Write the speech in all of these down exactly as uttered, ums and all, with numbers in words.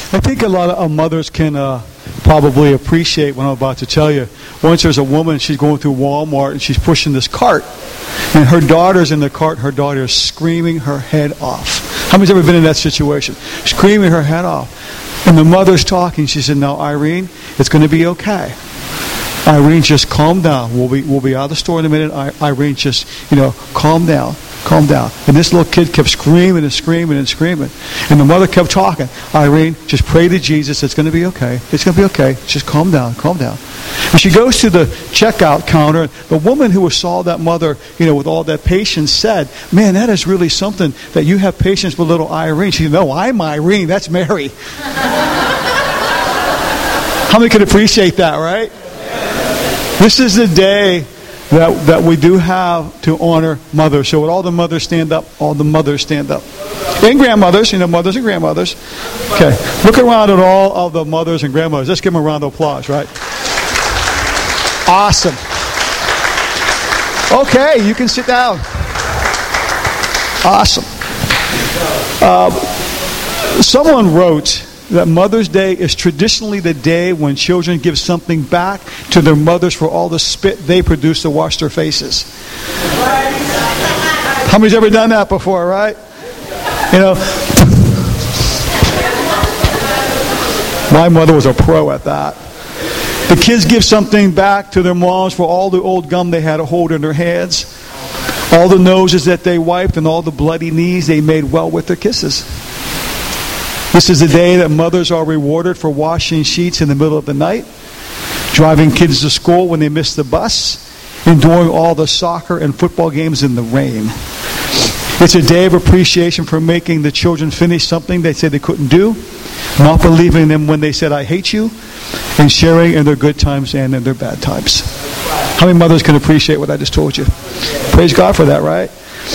I think a lot of mothers can uh, probably appreciate what I'm about to tell you. Once there's a woman, she's going through Walmart and she's pushing this cart. And her daughter's in the cart. Her daughter is screaming her head off. How many's ever been in that situation? Screaming her head off. And the mother's talking. She said, "No, Irene, it's going to be okay. Irene, just calm down. We'll be we'll be out of the store in a minute. I, Irene, just, you know, calm down. Calm down." And this little kid kept screaming and screaming and screaming. And the mother kept talking. "Irene, just pray to Jesus. It's going to be okay. It's going to be okay. Just calm down. Calm down." And she goes to the checkout counter. The woman who saw that mother, you know, with all that patience said, "Man, that is really something that you have patience with little Irene." She said, "No, I'm Irene. That's Mary." How many can appreciate that, right? This is the day that that we do have to honor mothers. So would all the mothers stand up? All the mothers stand up. And grandmothers, you know, mothers and grandmothers. Okay. Look around at all of the mothers and grandmothers. Let's give them a round of applause, right? Awesome. Okay, you can sit down. Awesome. Uh, someone wrote that Mother's Day is traditionally the day when children give something back to their mothers for all the spit they produce to wash their faces. How many's ever done that before, right? You know, my mother was a pro at that. The kids give something back to their moms for all the old gum they had to hold in their hands, all the noses that they wiped, and all the bloody knees they made well with their kisses. This is the day that mothers are rewarded for washing sheets in the middle of the night, driving kids to school when they miss the bus, and doing all the soccer and football games in the rain. It's a day of appreciation for making the children finish something they said they couldn't do, not believing them when they said, "I hate you," and sharing in their good times and in their bad times. How many mothers can appreciate what I just told you? Praise God for that, right?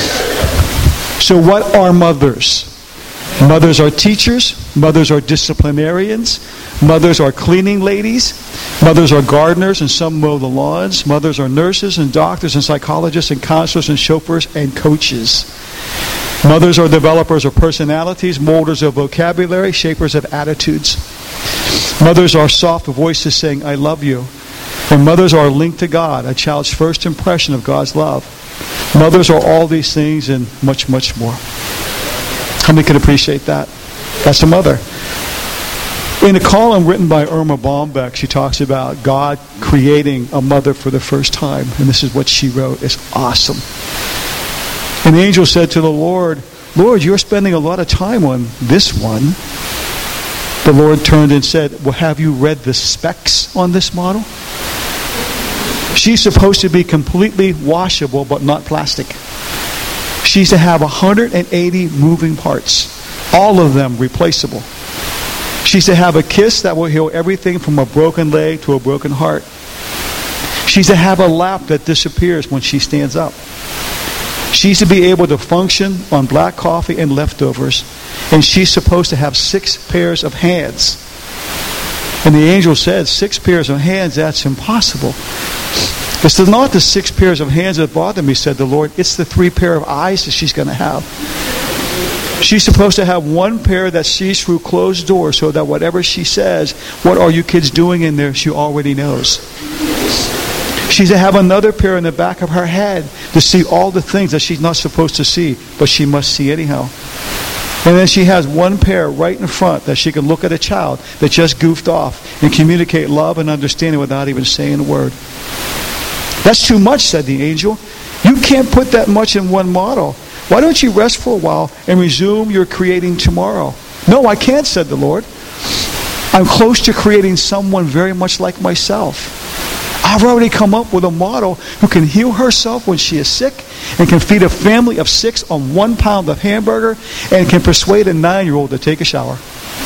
So what are mothers? Mothers are teachers. Mothers are disciplinarians. Mothers are cleaning ladies. Mothers are gardeners, and some mow the lawns. Mothers are nurses and doctors and psychologists and counselors and chauffeurs and coaches. Mothers are developers of personalities, molders of vocabulary, shapers of attitudes. Mothers are soft voices saying, "I love you." And mothers are linked to God, a child's first impression of God's love. Mothers are all these things and much, much more. How many can appreciate that? That's a mother. In a column written by Irma Bombeck, she talks about God creating a mother for the first time. And this is what she wrote. It's awesome. An angel said to the Lord, "Lord, you're spending a lot of time on this one." The Lord turned and said, "Well, have you read the specs on this model? She's supposed to be completely washable, but not plastic. She's to have one hundred eighty moving parts, all of them replaceable. She's to have a kiss that will heal everything from a broken leg to a broken heart. She's to have a lap that disappears when she stands up. She's to be able to function on black coffee and leftovers. And she's supposed to have six pairs of hands." And the angel said, "Six pairs of hands, that's impossible." "It's not the six pairs of hands that bother me," said the Lord. "It's the three pair of eyes that she's going to have. She's supposed to have one pair that sees through closed doors so that whatever she says, 'What are you kids doing in there?' she already knows. She's to have another pair in the back of her head to see all the things that she's not supposed to see, but she must see anyhow. And then she has one pair right in front that she can look at a child that just goofed off and communicate love and understanding without even saying a word." "That's too much," said the angel. "You can't put that much in one model. Why don't you rest for a while and resume your creating tomorrow?" "No, I can't," said the Lord. "I'm close to creating someone very much like myself. I've already come up with a model who can heal herself when she is sick and can feed a family of six on one pound of hamburger and can persuade a nine-year-old to take a shower."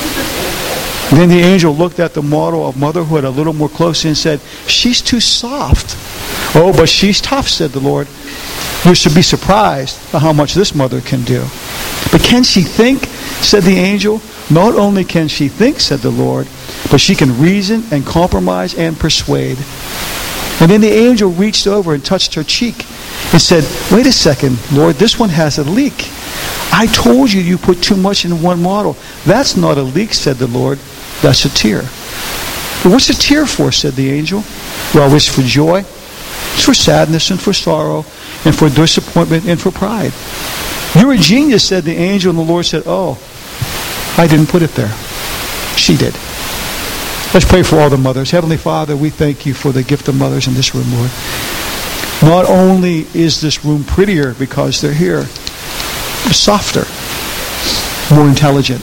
And then the angel looked at the model of motherhood a little more closely and said, "She's too soft." "Oh, but she's tough," said the Lord. "You should be surprised at how much this mother can do." "But can she think?" said the angel. "Not only can she think," said the Lord, "but she can reason and compromise and persuade." And then the angel reached over and touched her cheek and said, wait a second, Lord, this one has a leak. I told you you put too much in one model. That's not a leak, said the Lord. That's a tear. But what's a tear for, said the angel? Well, it's for joy, it's for sadness and for sorrow, and for disappointment and for pride. You're a genius, said the angel, and the Lord said, oh, I didn't put it there. She did. Let's pray for all the mothers. Heavenly Father, we thank you for the gift of mothers in this room, Lord. Not only is this room prettier because they're here, but softer, more intelligent.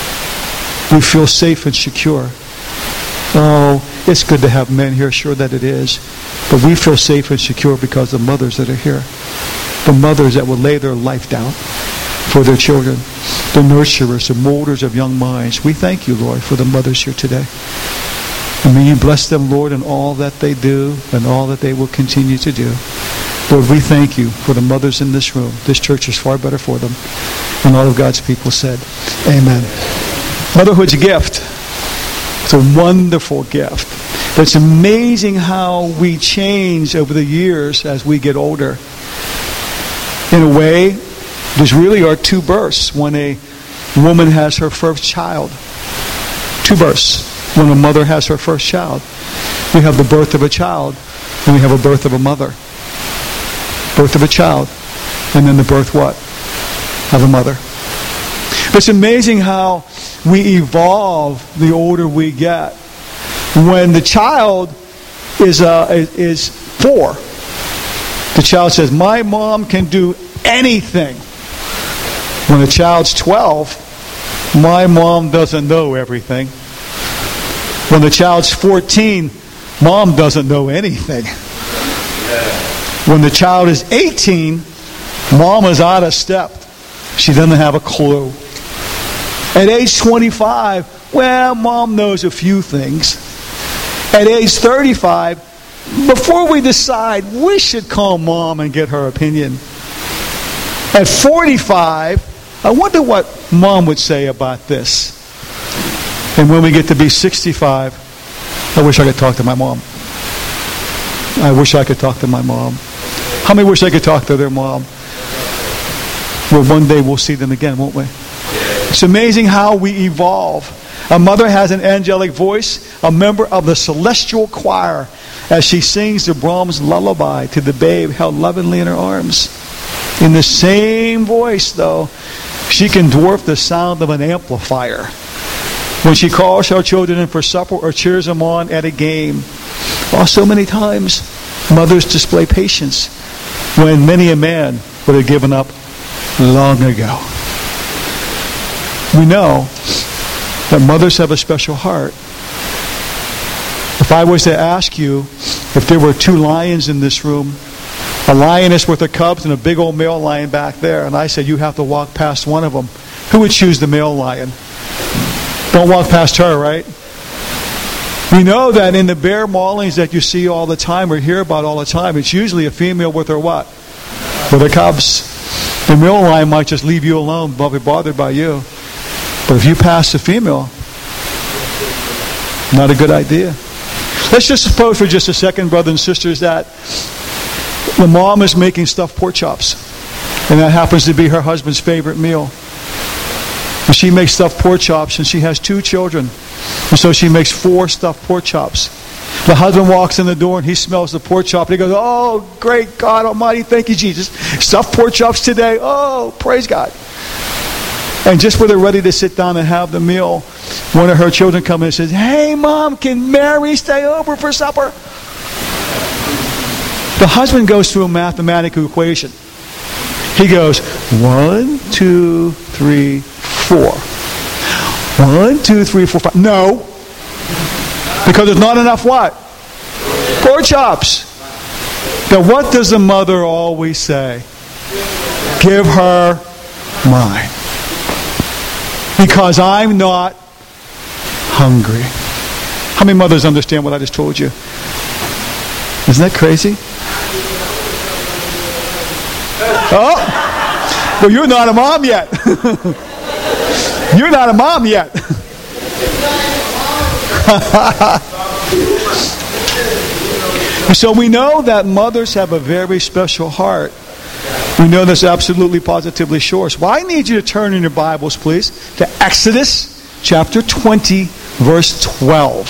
We feel safe and secure. Oh, it's good to have men here, sure that it is. But we feel safe and secure because of the mothers that are here. The mothers that will lay their life down for their children. The nurturers, the molders of young minds. We thank you, Lord, for the mothers here today. And may you bless them, Lord, in all that they do and all that they will continue to do. Lord, we thank you for the mothers in this room. This church is far better for them. And all of God's people said, amen. Motherhood's a gift. It's a wonderful gift. It's amazing how we change over the years as we get older. In a way, there's really are two births when a woman has her first child. Two births when a mother has her first child. We have the birth of a child, and we have a birth of a mother. Birth of a child, and then the birth what? Of a mother. It's amazing how we evolve the older we get. When the child is uh, is four, the child says, my mom can do anything. When the child's twelve, my mom doesn't know everything. When the child's fourteen, mom doesn't know anything. When the child is eighteen, mom is out of step. She doesn't have a clue. At age twenty-five, well, mom knows a few things. At age thirty-five, before we decide, we should call mom and get her opinion. At forty-five, I wonder what mom would say about this. And when we get to be sixty-five, I wish I could talk to my mom. I wish I could talk to my mom. How many wish I could talk to their mom? Well, one day we'll see them again, won't we? It's amazing how we evolve. A mother has an angelic voice, a member of the celestial choir, as she sings the Brahms lullaby to the babe held lovingly in her arms. In the same voice, though, she can dwarf the sound of an amplifier when she calls her children in for supper or cheers them on at a game. Oh, so many times, mothers display patience when many a man would have given up long ago. We know that mothers have a special heart. If I was to ask you if there were two lions in this room, a lioness with her cubs and a big old male lion back there, and I said you have to walk past one of them, who would choose the male lion? Don't walk past her, right? We know that in the bear maulings that you see all the time or hear about all the time, it's usually a female with her what? With her cubs. The male lion might just leave you alone, not be bothered by you. But if you pass the female, not a good idea. Let's just suppose for just a second, brothers and sisters, that the mom is making stuffed pork chops. And that happens to be her husband's favorite meal. And she makes stuffed pork chops, and she has two children. And so she makes four stuffed pork chops. The husband walks in the door and he smells the pork chop and he goes, oh, great God Almighty, thank you, Jesus. Stuffed pork chops today. Oh, praise God. And just when they're ready to sit down and have the meal, one of her children comes in and says, hey, Mom, can Mary stay over for supper? The husband goes through a mathematical equation. He goes, one, two, three, four. One, two, three, four, five. No. Because there's not enough what? Pork chops. Now what does the mother always say? Give her mine. Because I'm not hungry. How many mothers understand what I just told you? Isn't that crazy? Oh! Well, you're not a mom yet. You're not a mom yet. And so we know that mothers have a very special heart. We know this absolutely, positively sure. So I need you to turn in your Bibles, please, to Exodus chapter twenty, verse twelve.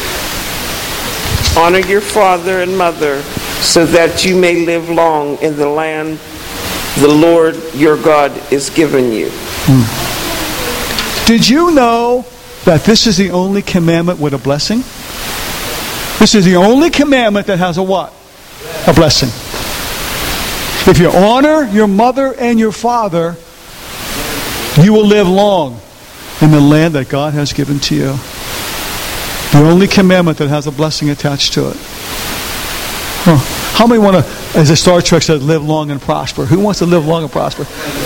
Honor your father and mother, so that you may live long in the land the Lord your God is giving you. Hmm. Did you know that this is the only commandment with a blessing? This is the only commandment that has a what? A blessing. If you honor your mother and your father, you will live long in the land that God has given to you. The only commandment that has a blessing attached to it. Huh. How many want to, as the Star Trek says, live long and prosper? Who wants to live long and prosper?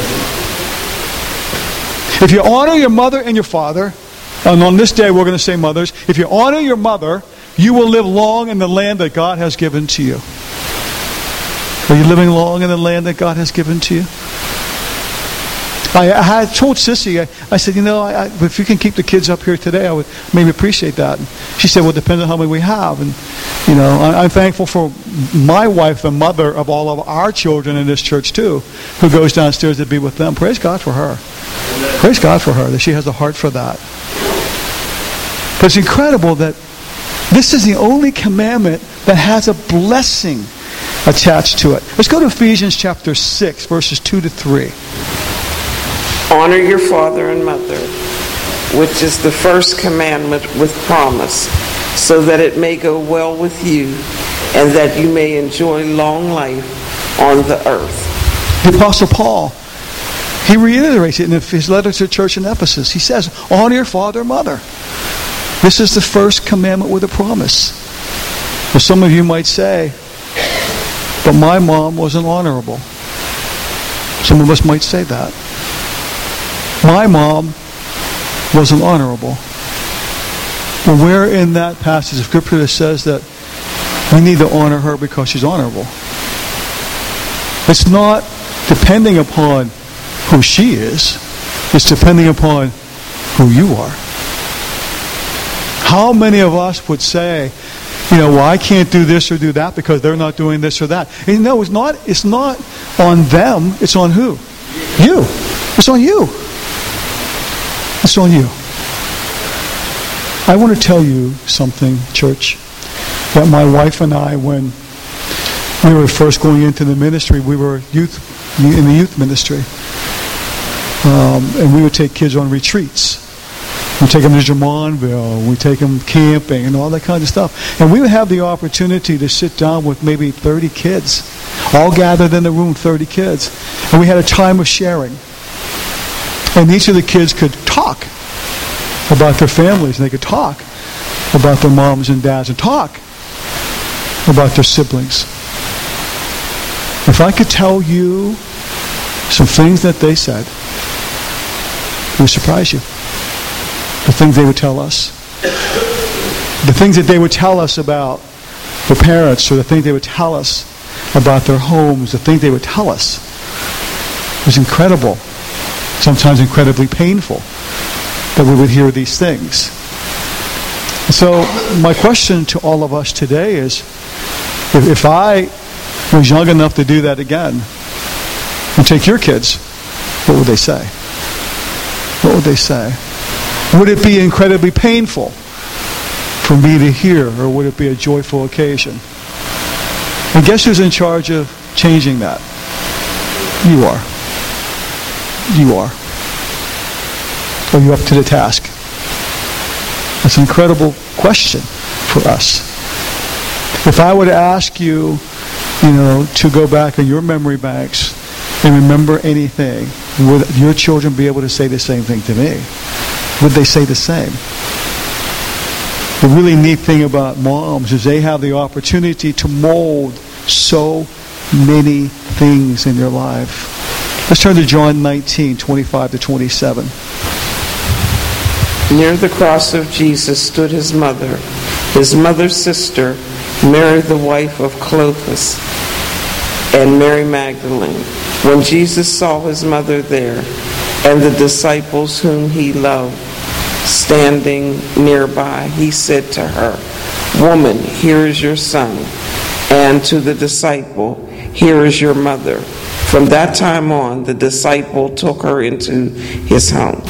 If you honor your mother and your father, and on this day we're going to say mothers, if you honor your mother, you will live long in the land that God has given to you. Are you living long in the land that God has given to you? I, I had told Sissy, I, I said, you know, I, I, if you can keep the kids up here today, I would maybe appreciate that. And she said, well, it depends on how many we have. And, you know, I, I'm thankful for my wife, the mother of all of our children in this church too, who goes downstairs to be with them. Praise God for her. Amen. Praise God for her, that she has a heart for that. But it's incredible that this is the only commandment that has a blessing attached to it. Let's go to Ephesians chapter six, verses two to three. Honor your father and mother, which is the first commandment with promise, so that it may go well with you, and that you may enjoy long life on the earth. The Apostle Paul, he reiterates it in his letter to the church in Ephesus. He says, honor your father and mother. This is the first commandment with a promise. But some of you might say, but my mom wasn't honorable. Some of us might say that. My mom wasn't honorable. Well, where in that passage of Scripture that says that we need to honor her because she's honorable? It's not depending upon who she is. It's depending upon who you are. How many of us would say, you know, well, I can't do this or do that because they're not doing this or that. And no, it's not, it's not on them. It's on who? You. It's on you. It's on you. I want to tell you something, church, that my wife and I, when we were first going into the ministry, we were youth in the youth ministry. Um, and we would take kids on retreats. We take them to Jamonville, we take them camping and all that kind of stuff. And we would have the opportunity to sit down with maybe thirty kids, all gathered in the room, thirty kids. And we had a time of sharing. And each of the kids could talk about their families, and they could talk about their moms and dads, and talk about their siblings. If I could tell you some things that they said, it would surprise you. The things they would tell us. The things that they would tell us about their parents, or the things they would tell us about their homes, the things they would tell us. It was incredible. Sometimes incredibly painful that we would hear these things. So my question to all of us today is, if, if I was young enough to do that again, and take your kids, what would they say? What would they say? Would it be incredibly painful for me to hear, or would it be a joyful occasion? And guess who's in charge of changing that? You are. You are. Are you up to the task? That's an incredible question for us. If I were to ask you, you know, to go back in your memory banks and remember anything, would your children be able to say the same thing to me? Would they say the same? The really neat thing about moms is they have the opportunity to mold so many things in their life. Let's turn to John nineteen, twenty-five to twenty-seven. Near the cross of Jesus stood his mother, his mother's sister, Mary the wife of Clopas, and Mary Magdalene. When Jesus saw his mother there, and the disciples whom he loved standing nearby, he said to her, "Woman, here is your son." and to the disciple, "Here is your mother." From that time on, the disciple took her into his home.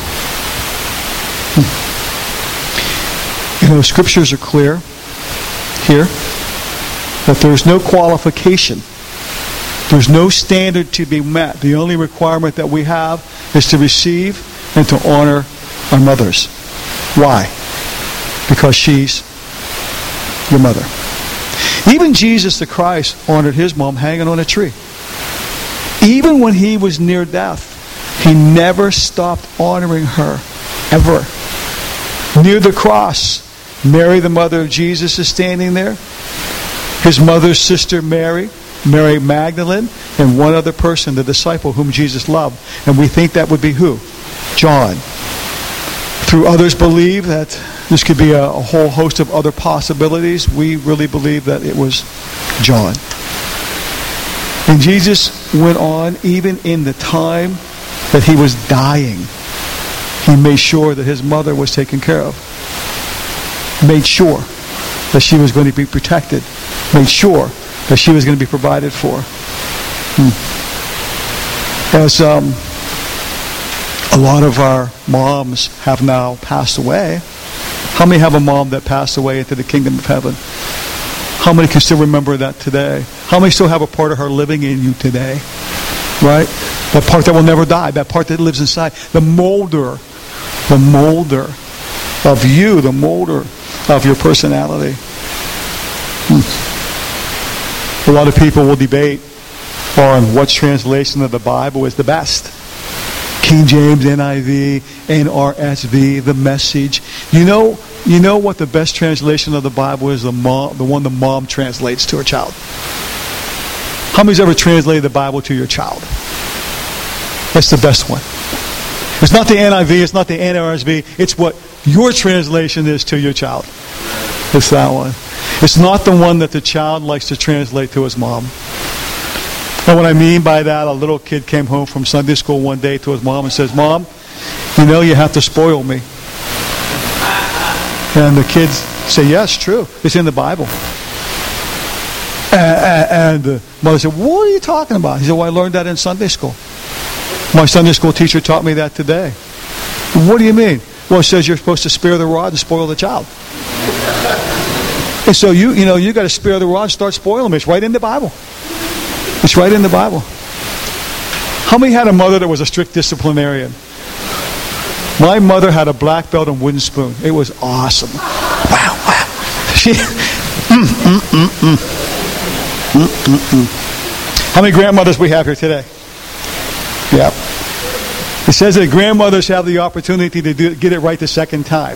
You know, scriptures are clear here that there's no qualification. There's no standard to be met. The only requirement that we have is to receive and to honor our mothers. Why? Because she's your mother. Even Jesus the Christ honored his mom hanging on a tree. Even when he was near death, he never stopped honoring her, ever. Near the cross, Mary, the mother of Jesus, is standing there. His mother's sister, Mary, Mary Magdalene, and one other person, the disciple whom Jesus loved. And we think that would be who? John. Through others believe that this could be a, a whole host of other possibilities. We really believe that it was John. And Jesus went on, even in the time that he was dying, he made sure that his mother was taken care of. Made sure that she was going to be protected. Made sure that she was going to be provided for. Hmm. As um, a lot of our moms have now passed away, how many have a mom that passed away into the kingdom of heaven? How many can still remember that today? How many still have a part of her living in you today? Right? That part that will never die. That part that lives inside. The molder. The molder of you. The molder of your personality. Hmm. A lot of people will debate on what translation of the Bible is the best. King James, N I V, N R S V, the Message. You know, you know what the best translation of the Bible is? The mom, the one the mom translates to her child. How many's ever translated the Bible to your child? That's the best one. It's not the N I V, it's not the N R S V, it's what your translation is to your child. It's that one. It's not the one that the child likes to translate to his mom. And what I mean by that, a little kid came home from Sunday school one day to his mom and says, "Mom, you know you have to spoil me." And the kids say, "Yes, true. It's in the Bible." And the mother said, "What are you talking about?" He said, "Well, I learned that in Sunday school. My Sunday school teacher taught me that today." "What do you mean?" "Well, it says you're supposed to spare the rod and spoil the child." And so you, you know, you got to spare the rod and start spoiling me. It's right in the Bible. It's right in the Bible. How many had a mother that was a strict disciplinarian? My mother had a black belt and wooden spoon. It was awesome. Wow, wow. She, mm, mm, mm, mm. Mm, mm, mm. How many grandmothers we have here today? Yeah. It says that grandmothers have the opportunity to do, get it right the second time.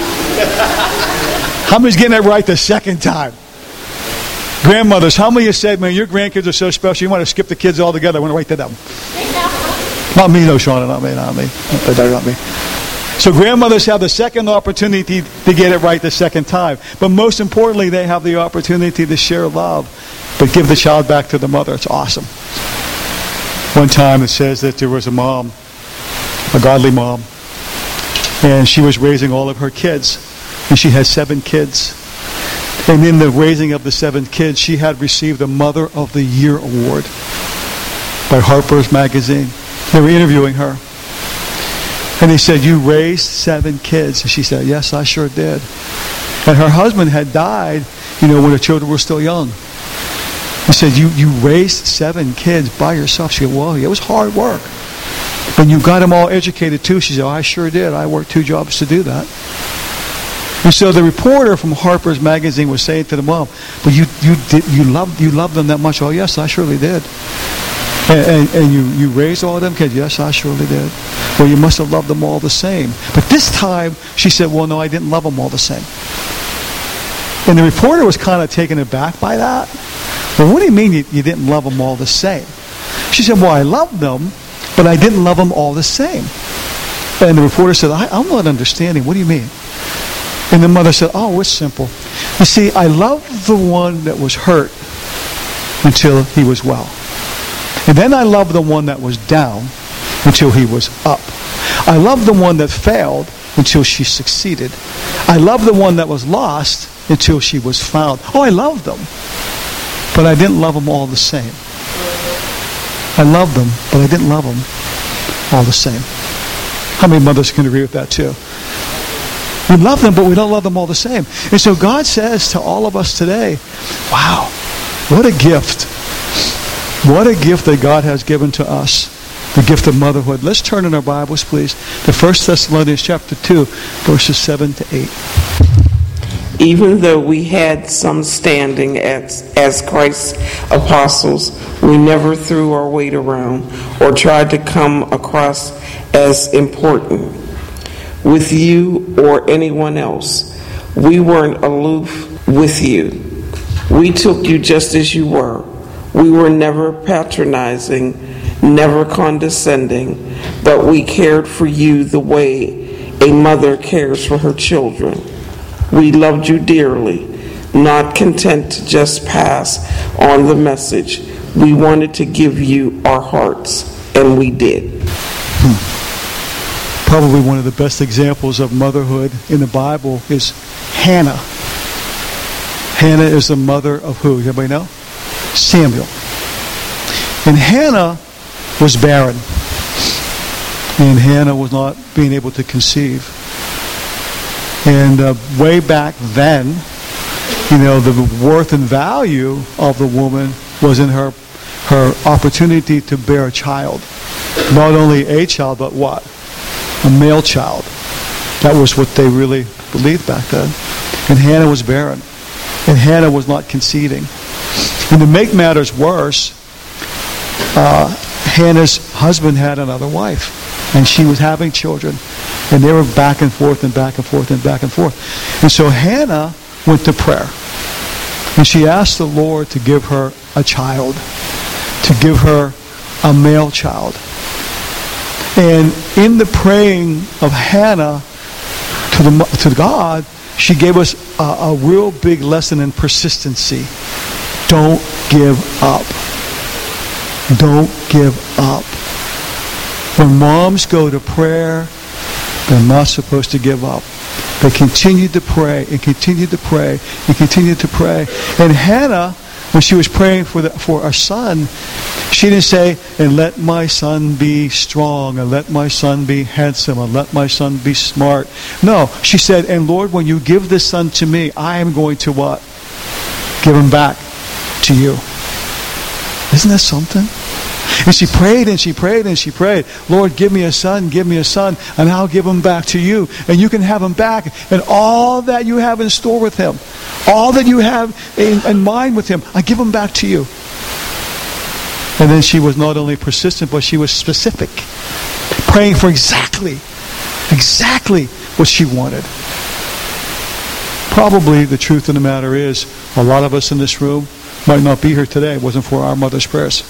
How many's getting it right the second time? Grandmothers, how many of you said, "Man, your grandkids are so special, you want to skip the kids altogether"? I went right to them. Not me, no, Shauna, not me, not me. Not me. So grandmothers have the second opportunity to get it right the second time. But most importantly, they have the opportunity to share love, but give the child back to the mother. It's awesome. One time it says that there was a mom, a godly mom, and she was raising all of her kids. And she had seven kids. And in the raising of the seven kids, she had received the Mother of the Year award by Harper's Magazine. They were interviewing her. And they said, "You raised seven kids." And she said, "Yes, I sure did." And her husband had died, you know, when her children were still young. He said, you, you raised seven kids by yourself. She said, "Well, it was hard work. And you got them all educated too." She said, "Oh, I sure did. I worked two jobs to do that." And so the reporter from Harper's Magazine was saying to the mom, "But you you did you loved you loved them that much?" "Oh, yes, I surely did." And, and, and you, you raised all of them kids? "Yes, I surely did." "Well, you must have loved them all the same." But this time, she said, "Well, no, I didn't love them all the same." And the reporter was kind of taken aback by that. "Well, what do you mean you, you didn't love them all the same?" She said, "Well, I loved them, but I didn't love them all the same." And the reporter said, I, I'm not understanding. What do you mean?" And the mother said, "Oh, it's simple. You see, I loved the one that was hurt until he was well. And then I loved the one that was down until he was up. I loved the one that failed until she succeeded. I loved the one that was lost until she was found." Oh, I loved them. but I didn't love them all the same. I loved them, but I didn't love them all the same. How many mothers can agree with that too? We love them, but we don't love them all the same. And so God says to all of us today, wow, what a gift. What a gift that God has given to us. The gift of motherhood. Let's turn in our Bibles, please, to First Thessalonians chapter two, verses seven to eight. Even though we had some standing as, as Christ's apostles, we never threw our weight around or tried to come across as important with you or anyone else. We weren't aloof with you. We took you just as you were. We were never patronizing, never condescending, but we cared for you the way a mother cares for her children. We loved you dearly, not content to just pass on the message. We wanted to give you our hearts, and we did. Hmm. Probably one of the best examples of motherhood in the Bible is Hannah. Hannah is the mother of who? Everybody know? Samuel. And Hannah was barren. And Hannah was not being able to conceive. And uh, way back then, you know, the worth and value of the woman was in her her opportunity to bear a child. Not only a child, but what? A male child. That was what they really believed back then. And Hannah was barren. And Hannah was not conceiving. And to make matters worse, uh, Hannah's husband had another wife. And she was having children. And they were back and forth and back and forth and back and forth. And so Hannah went to prayer. And she asked the Lord to give her a child. To give her a male child. And in the praying of Hannah to the to God, she gave us a, a real big lesson in persistency. Don't give up. Don't give up. When moms go to prayer, they're not supposed to give up. They continued to pray and continued to pray and continued to pray. And Hannah, when she was praying for the, for our son, she didn't say, and let my son be strong, and let my son be handsome, and let my son be smart. No, she said, and Lord, when you give this son to me, I am going to what? Give him back to you. Isn't that something? And she prayed and she prayed and she prayed. Lord, give me a son, give me a son, and I'll give him back to you. And you can have him back. And all that you have in store with him, all that you have in, in mind with him, I give him back to you. And then she was not only persistent, but she was specific. Praying for exactly, exactly what she wanted. Probably the truth of the matter is, a lot of us in this room might not be here today. It wasn't for our mother's prayers.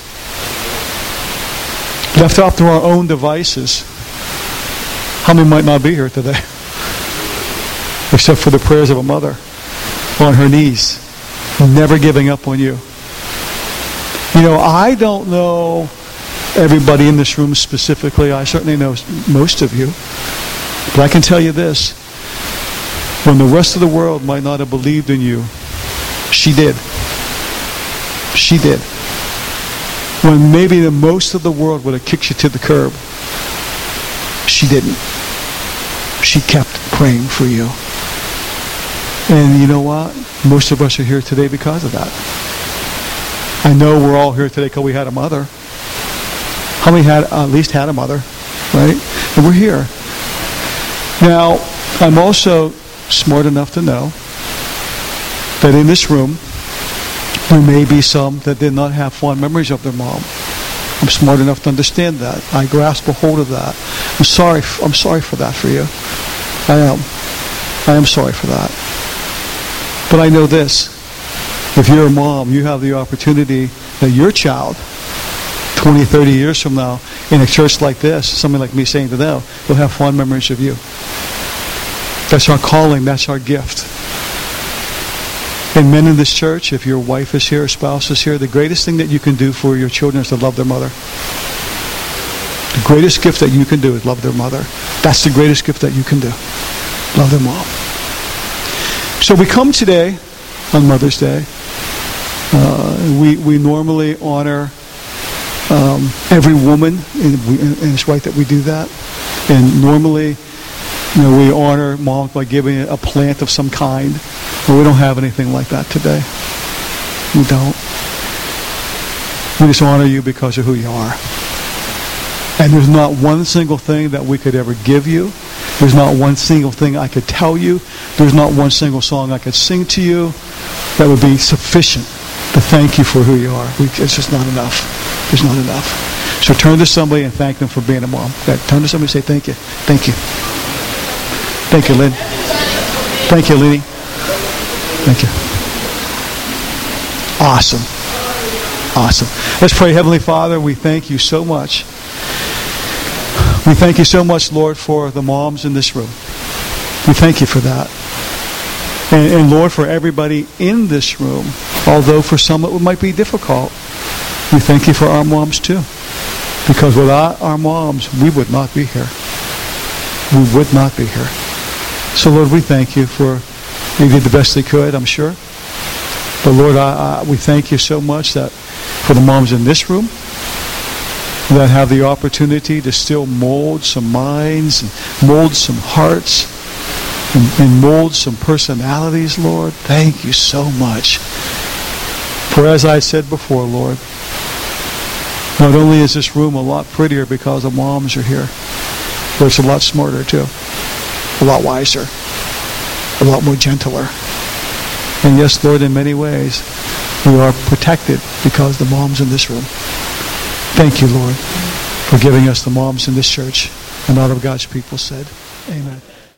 Left up to our own devices, how many might not be here today? Except for the prayers of a mother on her knees, never giving up on you. You know, I don't know everybody in this room specifically. I certainly know most of you. But I can tell you this. When the rest of the world might not have believed in you, she did. She did. When maybe the most of the world would have kicked you to the curb, she didn't. She kept praying for you. And you know what? Most of us are here today because of that. I know we're all here today because we had a mother. How many had uh, at least had a mother, right? And we're here. Now, I'm also smart enough to know that in this room, there may be some that did not have fond memories of their mom. I'm smart enough to understand that. I grasp a hold of that. I'm sorry. I'm sorry for that for you. I am. I am sorry for that. But I know this. If you're a mom, you have the opportunity that your child, twenty, thirty years from now, in a church like this, somebody like me saying to them, will have fond memories of you. That's our calling. That's our gift. And men in this church, if your wife is here, spouse is here, the greatest thing that you can do for your children is to love their mother. The greatest gift that you can do is love their mother. That's the greatest gift that you can do. Love their mom. So we come today on Mother's Day Uh, we, we normally honor um, every woman, and, we, and it's right that we do that. And normally, you know, we honor moms by giving a plant of some kind, but we don't have anything like that today. We don't. We just honor you because of who you are. And there's not one single thing that we could ever give you. There's not one single thing I could tell you. There's not one single song I could sing to you that would be sufficient to thank you for who you are. We, it's just not enough. There's not enough. So turn to somebody and thank them for being a mom. Turn to somebody and say, thank you. Thank you. Thank you, Lynn. Thank you, Lenny. Thank you. Awesome. Awesome. Let's pray. Heavenly Father, we thank you so much. We thank you so much, Lord, for the moms in this room. We thank you for that. And, and Lord, for everybody in this room, although for some it might be difficult, we thank you for our moms too. Because without our moms, we would not be here. We would not be here. So, Lord, we thank you for, you did the best they could, I'm sure. But, Lord, I, I, we thank you so much that for the moms in this room that have the opportunity to still mold some minds and mold some hearts and, and mold some personalities, Lord. Thank you so much. For as I said before, Lord, not only is this room a lot prettier because the moms are here, but it's a lot smarter too, a lot wiser, a lot more gentler. And yes, Lord, in many ways, we are protected because the moms in this room. Thank you, Lord, for giving us the moms in this church. And all of God's people said, amen.